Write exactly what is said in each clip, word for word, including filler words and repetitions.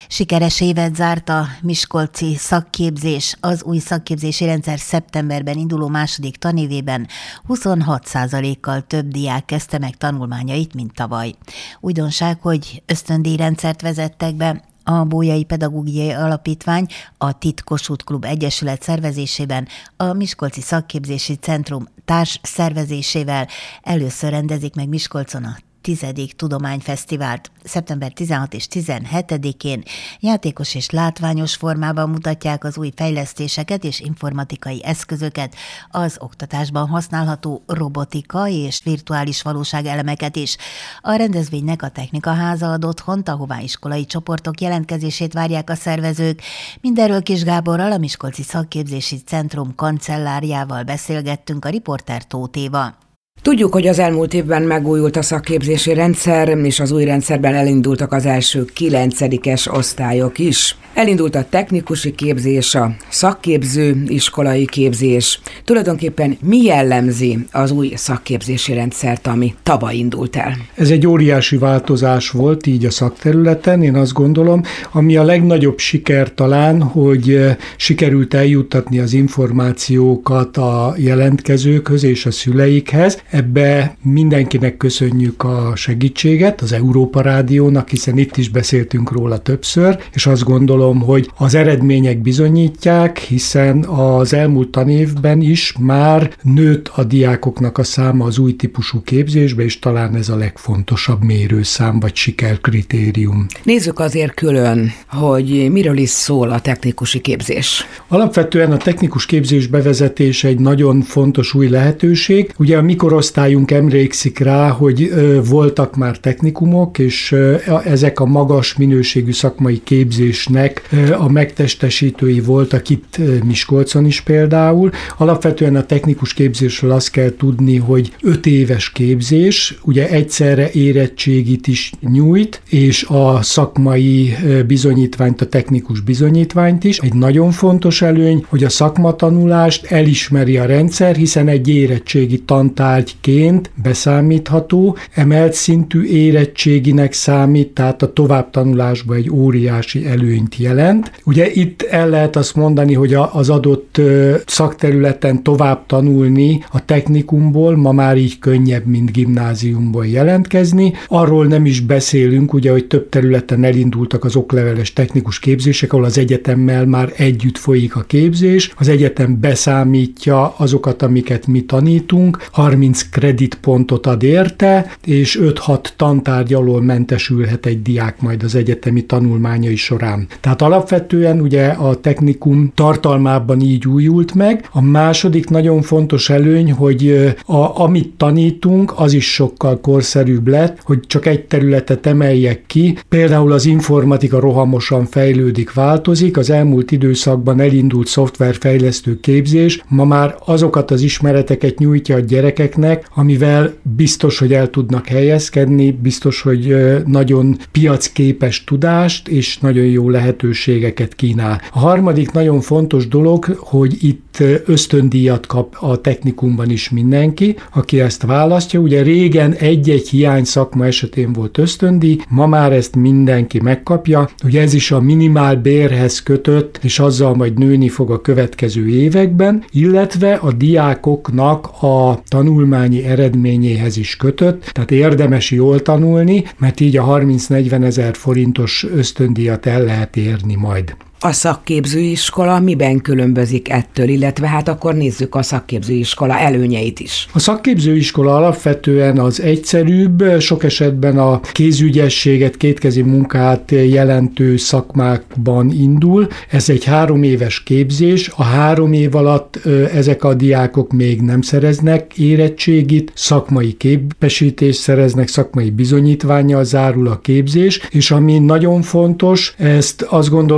Sikeres évet zárt a miskolci szakképzés. Az új szakképzési rendszer szeptemberben induló második tanévében huszonhat százalékkal több diák kezdte meg tanulmányait, mint tavaly. Újdonság, hogy ösztöndíjrendszert vezettek be. A Bolyai Pedagógiai Alapítvány, a Tit Kossuth Klub Egyesület szervezésében, a Miskolci Szakképzési Centrum társ szervezésével először rendezik meg Miskolcon a tizedik tudományfesztivált. szeptember tizenhatodika és tizenhetedikén játékos és látványos formában mutatják az új fejlesztéseket és informatikai eszközöket, az oktatásban használható robotika és virtuális valóság elemeket is. A rendezvénynek a Technikaháza ad otthont, ahová iskolai csoportok jelentkezését várják a szervezők. Mindenről Kis Gáborral, a Miskolci Szakképzési Centrum kancellárjával beszélgettünk, a riporter Tóth Éva. Tudjuk, hogy az elmúlt évben megújult a szakképzési rendszer, és az új rendszerben elindultak az első kilencedikes osztályok is. Elindult a technikusi képzés, a szakképző iskolai képzés. Tulajdonképpen mi jellemzi az új szakképzési rendszert, ami tavaly indult el? Ez egy óriási változás volt így a szakterületen, én azt gondolom, ami a legnagyobb siker talán, hogy sikerült eljuttatni az információkat a jelentkezőkhöz és a szüleikhez. Ebbe mindenkinek köszönjük a segítséget, az Európa Rádiónak, hiszen itt is beszéltünk róla többször, és azt gondolom, hogy az eredmények bizonyítják, hiszen az elmúlt tanévben is már nőtt a diákoknak a száma az új típusú képzésbe, és talán ez a legfontosabb mérőszám vagy sikerkritérium. Nézzük azért külön, hogy miről is szól a technikusi képzés. Alapvetően a technikus képzés bevezetése egy nagyon fontos új lehetőség. Ugye a mikorosztályunk emlékszik rá, hogy ö, voltak már technikumok, és ö, ezek a magas minőségű szakmai képzésnek ö, a megtestesítői voltak itt ö, Miskolcon is például. Alapvetően a technikus képzésről azt kell tudni, hogy öt éves képzés, ugye egyszerre érettségit is nyújt, és a szakmai ö, bizonyítványt, a technikus bizonyítványt is. Egy nagyon fontos előny, hogy a szakmatanulást elismeri a rendszer, hiszen egy érettségi tantárgyként beszámítható, emelt szintű érettséginek számít, tehát a továbbtanulásban egy óriási előnyt jelent. Ugye itt el lehet azt mondani, hogy az adott szakterületen tovább tanulni a technikumból ma már így könnyebb, mint gimnáziumból jelentkezni. Arról nem is beszélünk, ugye, hogy több területen elindultak az okleveles technikus képzések, ahol az egyetemmel már együtt folyik a képzés. Az egyetem beszámítja azokat, amiket mi tanítunk, harminc kreditpontot ad érte, és öt-hat tantárgy alól mentesülhet egy diák majd az egyetemi tanulmányai során. Tehát alapvetően ugye a technikum tartalmában így újult meg. A második nagyon fontos előny, hogy a, amit tanítunk, az is sokkal korszerűbb lett, hogy csak egy területet emeljek ki. Például az informatika rohamosan fejlődik, változik. Az elmúlt időszakban elindult szoftverfejlesztő képzés, ma már azokat az ismereteket nyújtja a gyerekeknek, amivel biztos, hogy el tudnak helyezkedni, biztos, hogy nagyon piacképes tudást és nagyon jó lehetőségeket kínál. A harmadik nagyon fontos dolog, hogy itt ösztöndíjat kap a technikumban is mindenki, aki ezt választja. Ugye régen egy-egy hiány szakma esetén volt ösztöndíj, ma már ezt mindenki megkapja. Ugye ez is a minimálbérhez kötött, és azzal majd nőni fog a következő években, illetve a diákoknak a tanulmányi eredményéhez is kötött, tehát érdemes jól tanulni, mert így a harminc-negyven ezer forintos ösztöndíjat el lehet érni majd. A szakképzőiskola miben különbözik ettől, illetve hát akkor nézzük a szakképzőiskola előnyeit is. A szakképzőiskola alapvetően az egyszerűbb, sok esetben a kézügyességet, kétkezi munkát jelentő szakmákban indul. Ez egy három éves képzés, a három év alatt ezek a diákok még nem szereznek érettségit, szakmai képesítést szereznek, szakmai bizonyítvánnyal zárul a képzés, és ami nagyon fontos, ezt azt gondolom, hogy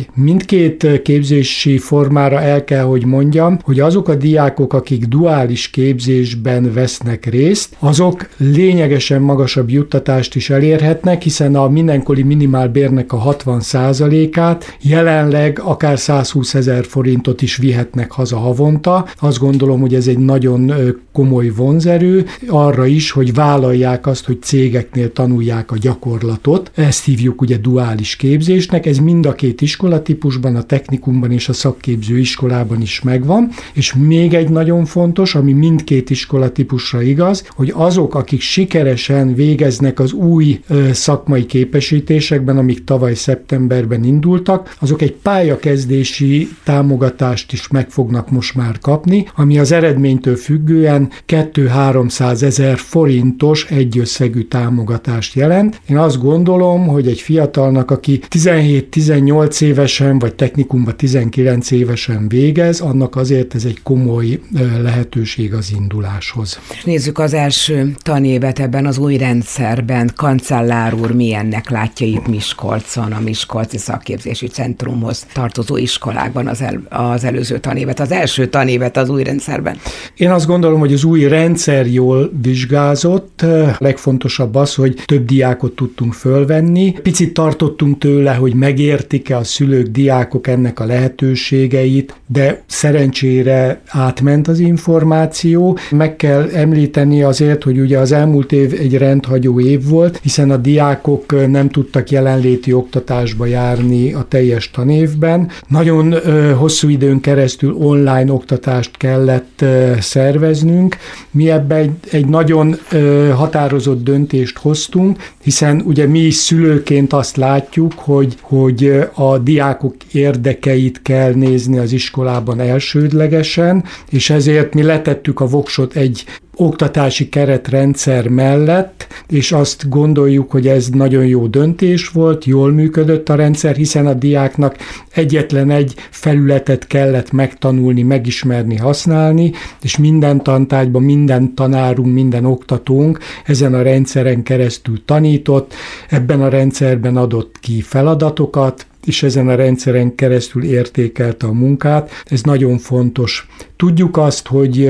mindkét képzési formára el kell, hogy mondjam, hogy azok a diákok, akik duális képzésben vesznek részt, azok lényegesen magasabb juttatást is elérhetnek, hiszen a mindenkori minimálbérnek a hatvan százalékát jelenleg akár százhúszezer forintot is vihetnek haza havonta. Azt gondolom, hogy ez egy nagyon komoly vonzerő arra is, hogy vállalják azt, hogy cégeknél tanulják a gyakorlatot. Ezt hívjuk ugye duális képzésnek. Ez mind a két iskolatípusban, a technikumban és a szakképző iskolában is megvan. És még egy nagyon fontos, ami mindkét iskolatípusra igaz, hogy azok, akik sikeresen végeznek az új ö, szakmai képesítésekben, amik tavaly szeptemberben indultak, azok egy pályakezdési támogatást is meg fognak most már kapni, ami az eredménytől függően kétszáz-háromszázezer forintos egyösszegű támogatást jelent. Én azt gondolom, hogy egy fiatalnak, aki tizenhét-tizennyolc évesen, vagy technikumban tizenkilenc évesen végez, annak azért ez egy komoly lehetőség az induláshoz. Nézzük az első tanévet ebben az új rendszerben. Kancellár úr milyennek látja itt Miskolcon, a Miskolci Szakképzési Centrumhoz tartozó iskolákban az, el, az előző tanévet, az első tanévet az új rendszerben? Én azt gondolom, hogy az új rendszer jól vizsgázott. A legfontosabb az, hogy több diákot tudtunk fölvenni. Picit tartottunk tőle, hogy megértik-e a szülők, diákok ennek a lehetőségeit, de szerencsére átment az információ. Meg kell említeni azért, hogy ugye az elmúlt év egy rendhagyó év volt, hiszen a diákok nem tudtak jelenléti oktatásba járni a teljes tanévben. Nagyon ö, hosszú időn keresztül online oktatást kellett ö, szerveznünk. Mi ebben egy, egy nagyon ö, határozott döntést hoztunk, hiszen ugye mi is szülőként azt látjuk, hogy, hogy a diákok érdekeit kell nézni az iskolában elsődlegesen, és ezért mi letettük a voksot egy oktatási keretrendszer mellett, és azt gondoljuk, hogy ez nagyon jó döntés volt, jól működött a rendszer, hiszen a diáknak egyetlen egy felületet kellett megtanulni, megismerni, használni, és minden tantárgyban, minden tanárunk, minden oktatónk ezen a rendszeren keresztül tanított, ebben a rendszerben adott ki feladatokat, és ezen a rendszeren keresztül értékelte a munkát. Ez nagyon fontos. Tudjuk azt, hogy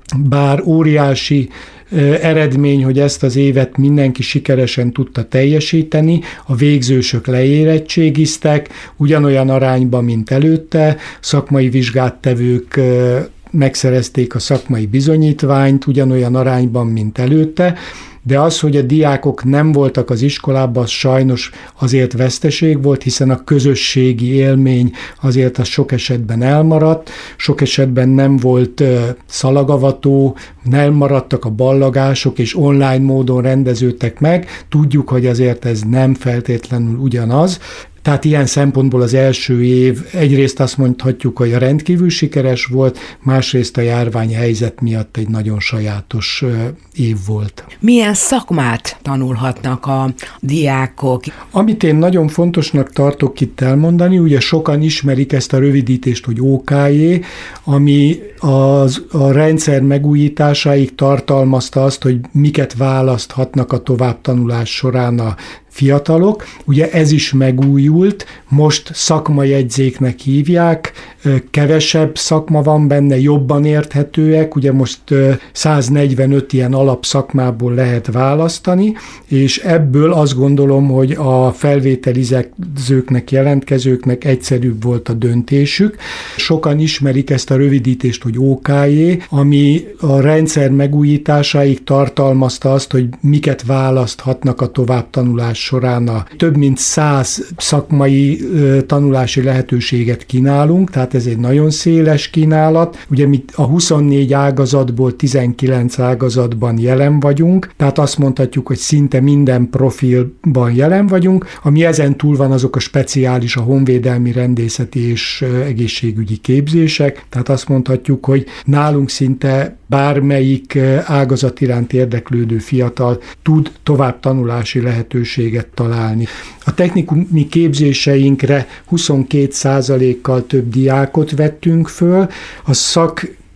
bár óriási eredmény, hogy ezt az évet mindenki sikeresen tudta teljesíteni, a végzősök leérettségiztek, ugyanolyan arányban, mint előtte, szakmai vizsgát tevők megszerezték a szakmai bizonyítványt, ugyanolyan arányban, mint előtte, de az, hogy a diákok nem voltak az iskolában, az sajnos azért veszteség volt, hiszen a közösségi élmény azért az sok esetben elmaradt, sok esetben nem volt szalagavató, nem maradtak a ballagások, és online módon rendeződtek meg. Tudjuk, hogy azért ez nem feltétlenül ugyanaz. Tehát ilyen szempontból az első év egyrészt azt mondhatjuk, hogy rendkívül sikeres volt, másrészt a járványhelyzet miatt egy nagyon sajátos év volt. Milyen szakmát tanulhatnak a diákok? Amit én nagyon fontosnak tartok itt elmondani, ugye sokan ismerik ezt a rövidítést, hogy ó ká jé, ami az, a rendszer megújításáig tartalmazta azt, hogy miket választhatnak a továbbtanulás során a fiatalok. Ugye ez is megújult, most szakmajegyzéknek hívják, kevesebb szakma van benne, jobban érthetőek, ugye most száznegyvenöt ilyen alapszakmából lehet választani, és ebből azt gondolom, hogy a felvételizőknek, jelentkezőknek egyszerűbb volt a döntésük. Sokan ismerik ezt a rövidítést, hogy ó ká jé, ami a rendszer megújításáig tartalmazta azt, hogy miket választhatnak a továbbtanulás során. A több mint száz szakmai tanulási lehetőséget kínálunk, tehát ez egy nagyon széles kínálat. Ugye mi a huszonnégy ágazatból tizenkilenc ágazatban jelen vagyunk, tehát azt mondhatjuk, hogy szinte minden profilban jelen vagyunk, ami ezen túl van, azok a speciális, a honvédelmi, rendészeti és egészségügyi képzések, tehát azt mondhatjuk, hogy nálunk szinte bármelyik ágazat iránt érdeklődő fiatal tud továbbtanulási lehetőséget találni. A technikumi képzéseinkre huszonkét százalékkal több diákot vettünk föl, a szak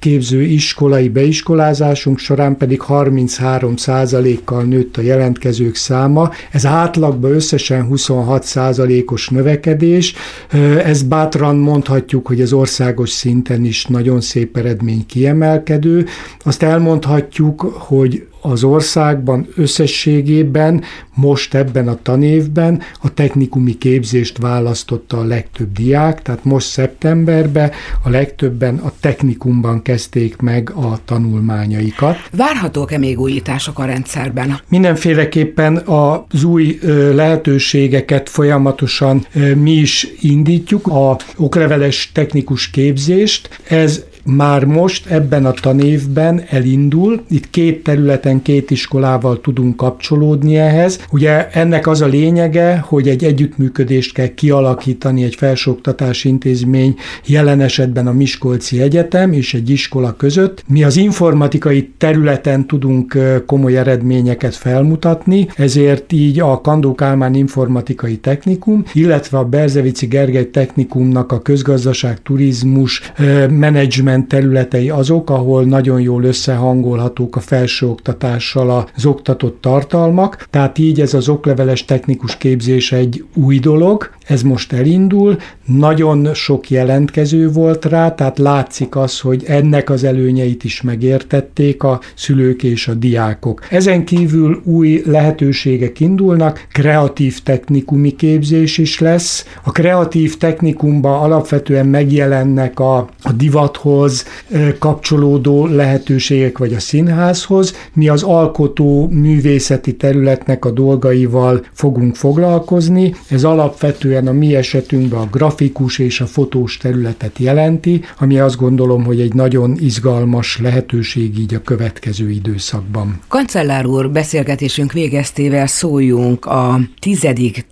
szakképző iskolai beiskolázásunk során pedig harminchárom százalékkal nőtt a jelentkezők száma. Ez átlagban összesen huszonhat százalékos növekedés. Ezt bátran mondhatjuk, hogy az országos szinten is nagyon szép eredmény, kiemelkedő. Azt elmondhatjuk, hogy az országban összességében most ebben a tanévben a technikumi képzést választotta a legtöbb diák, tehát most szeptemberben a legtöbben a technikumban kezdték meg a tanulmányaikat. Várhatók-e még újítások a rendszerben? Mindenféleképpen az új lehetőségeket folyamatosan mi is indítjuk, a okleveles technikus képzést. Ez már most ebben a tanévben elindul. Itt két területen, két iskolával tudunk kapcsolódni ehhez. Ugye ennek az a lényege, hogy egy együttműködést kell kialakítani egy felsőoktatási intézmény, jelen esetben a Miskolci Egyetem és egy iskola között. Mi az informatikai területen tudunk komoly eredményeket felmutatni, ezért így a Kandó Kálmán Informatikai Technikum, illetve a Berzevici Gergely Technikumnak a közgazdaság, turizmus, menedzsment területei azok, ahol nagyon jól összehangolhatók a felsőoktatással az oktatott tartalmak, tehát így ez az okleveles technikus képzés egy új dolog, ez most elindul, nagyon sok jelentkező volt rá, tehát látszik az, hogy ennek az előnyeit is megértették a szülők és a diákok. Ezen kívül új lehetőségek indulnak, kreatív technikumi képzés is lesz. A kreatív technikumban alapvetően megjelennek a, a divathoz kapcsolódó lehetőségek, vagy a színházhoz. Mi az alkotó művészeti területnek a dolgaival fogunk foglalkozni. Ez alapvetően a mi esetünkben a grafikus és a fotós területet jelenti, ami azt gondolom, hogy egy nagyon izgalmas lehetőség így a következő időszakban. Kancellár úr, beszélgetésünk végeztével szóljunk a tizedik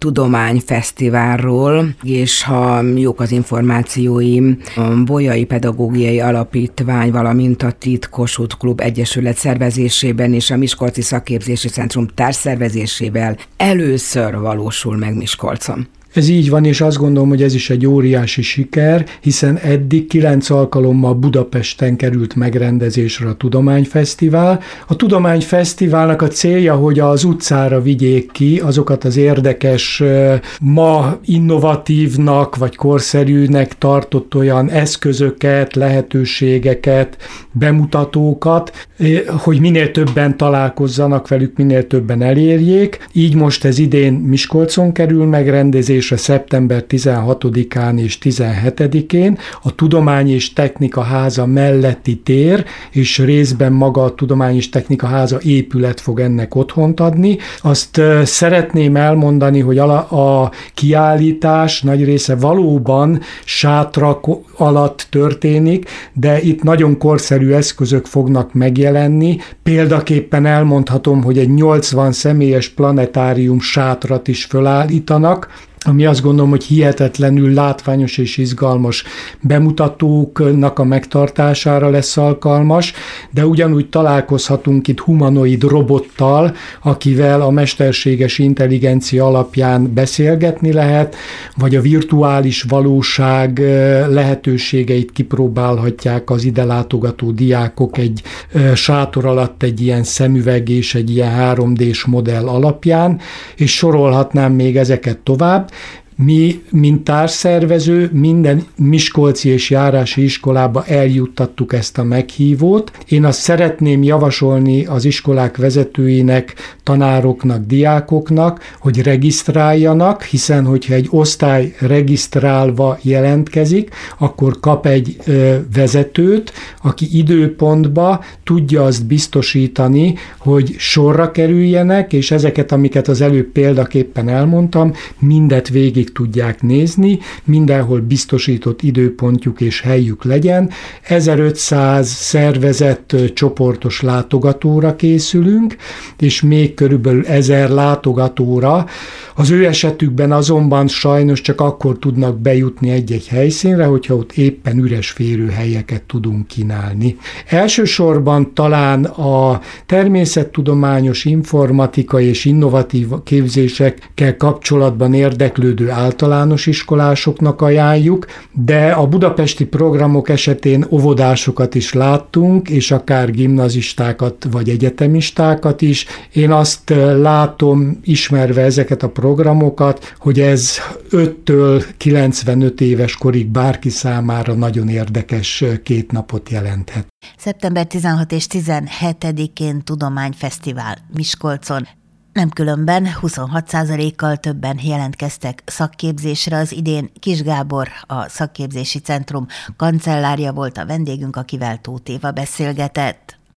tudományfesztiválról, és ha jók az információim, a Bolyai Pedagógiai Alapítvány, valamint a Tit Kossuth Klub Egyesület szervezésében és a Miskolci Szakképzési Centrum társszervezésével először valósul meg Miskolcon. Ez így van, és azt gondolom, hogy ez is egy óriási siker, hiszen eddig kilenc alkalommal Budapesten került megrendezésre a Tudományfesztivál. A Tudományfesztiválnak a célja, hogy az utcára vigyék ki azokat az érdekes, ma innovatívnak vagy korszerűnek tartott olyan eszközöket, lehetőségeket, bemutatókat, hogy minél többen találkozzanak velük, minél többen elérjék. Így most ez idén Miskolcon kerül megrendezésre, szeptember tizenhatodikán és tizenhetedikén a Tudomány és Technika Háza melletti tér, és részben maga a Tudomány és Technika Háza épület fog ennek otthont adni. Azt szeretném elmondani, hogy a, a kiállítás nagy része valóban sátrak alatt történik, de itt nagyon korszerű eszközök fognak megjelenni. Példaképpen elmondhatom, hogy egy nyolcvan személyes planetárium sátrat is fölállítanak, ami azt gondolom, hogy hihetetlenül látványos és izgalmas bemutatóknak a megtartására lesz alkalmas, de ugyanúgy találkozhatunk itt humanoid robottal, akivel a mesterséges intelligencia alapján beszélgetni lehet, vagy a virtuális valóság lehetőségeit kipróbálhatják az ide látogató diákok egy sátor alatt egy ilyen szemüveg és egy ilyen három dés modell alapján, és sorolhatnám még ezeket tovább. Mi, mint társszervező, minden miskolci és járási iskolába eljuttattuk ezt a meghívót. Én azt szeretném javasolni az iskolák vezetőinek, tanároknak, diákoknak, hogy regisztráljanak, hiszen hogyha egy osztály regisztrálva jelentkezik, akkor kap egy ö, vezetőt, aki időpontba tudja azt biztosítani, hogy sorra kerüljenek, és ezeket, amiket az előbb példaképpen elmondtam, mindet végig tudják nézni, mindenhol biztosított időpontjuk és helyük legyen. ezerötszáz szervezett csoportos látogatóra készülünk, és még körülbelül ezer látogatóra. Az ő esetükben azonban sajnos csak akkor tudnak bejutni egy-egy helyszínre, hogyha ott éppen üres férőhelyeket tudunk kínálni. Elsősorban talán a természettudományos, informatikai és innovatív képzésekkel kapcsolatban érdeklődő általános iskolásoknak ajánljuk, de a budapesti programok esetén óvodásokat is láttunk, és akár gimnazistákat vagy egyetemistákat is. Én azt látom, ismerve ezeket a programokat, hogy ez öttől kilencvenöt éves korig bárki számára nagyon érdekes két napot jelenthet. szeptember tizenhatodika és tizenhetedikén Tudományfesztivál Miskolcon. Nem különben huszonhat százalékkal többen jelentkeztek szakképzésre az idén. Kis Gábor, a Szakképzési Centrum kancellárja volt a vendégünk, akivel Tóth Éva beszélgetett.